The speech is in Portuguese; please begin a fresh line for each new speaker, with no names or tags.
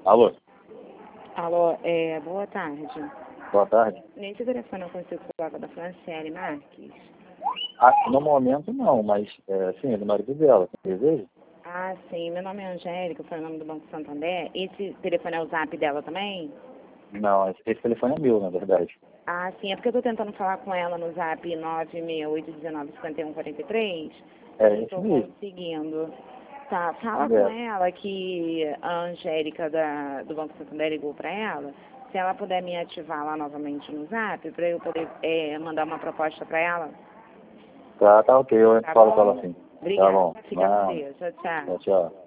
Alô,
Alô, boa tarde.
boa tarde.
Nesse telefone eu consigo falar da Franciele Marques?
No momento não, mas sim, é do marido dela, tem desejo?
Ah, sim, meu nome é Angélica, foi o nome do Banco Santander. Esse telefone é o zap dela também?
Não, esse telefone é meu, na verdade.
Ah, sim, é porque eu tô tentando falar com ela no zap 968195143.
É
Não
esse
tô
mesmo.
conseguindo. Tá, fala com
É.
ela que a Angélica do Banco Santander ligou pra ela. Se ela puder me ativar lá novamente no zap, pra eu poder mandar uma proposta pra ela.
Tá ok, eu
Tá
falo com ela
bom?
assim. Tá
Obrigada.
bom.
Fica com
Não,
Deus. Tchau, tchau.
tchau, tchau.